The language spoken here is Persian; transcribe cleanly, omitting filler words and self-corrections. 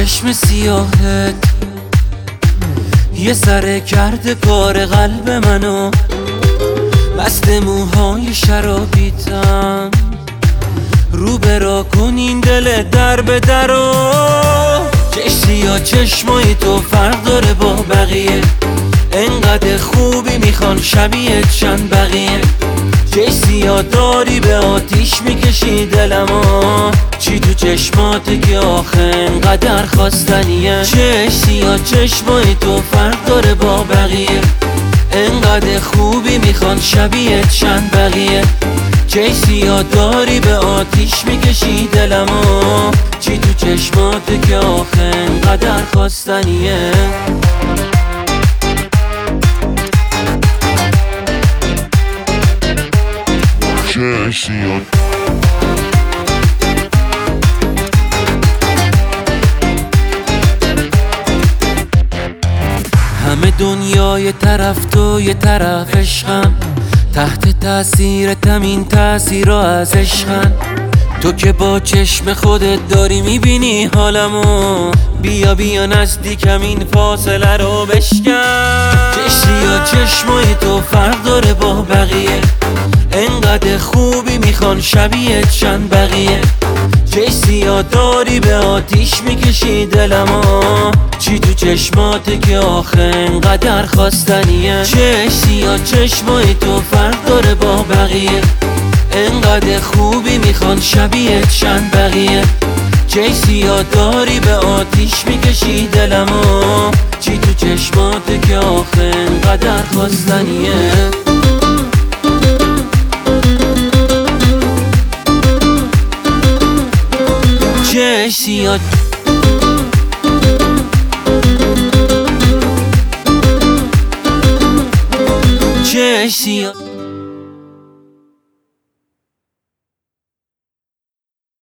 چشم سیاهت یه سره کرده کار قلب منو، مست موهای شرابیتم رو برا کن این دل در به درو. چشم یا چشمای تو فرق داره با بقیه، انقدر خوبی میخوان شبیهت شن بقیه. چشم یا داری به آتیش میکشی دلمو، چی تو چشماته که آخه انقدر خواستنیه. چشم یا چشمای تو فرق داره با بقیه، انقدر خوبی میخوان شبیهت شن بقیه. چشم یا داری به آتیش میکشی دلمو، چی تو چشماته که آخه انقدر خواستنیه. همه دنیا یه طرف تو یه طرف عشقم، تحت تأثیرتم این تأثیرها از عشقن. تو که با چشم خودت داری میبینی حالمو، بیا بیا نزدیکم این فاصله رو بشکن. چشم یا چشمای تو فرق داره با بقیه، انقدر خوبی میخوان شبیهت شن بقیه. چشم یا داری به آتیش میکشی دلمو، چی تو چشماته که آخه انقدر خواستنیه. چشم یا چشمای تو فرق داره با بقیه، انقدر خوبی میخوان شبیهت شن بقیه. چشم یا داری به آتیش میکشی دلمو، چی تو چشماته که آخه انقدر خواستنیه. چشم یا چشم یا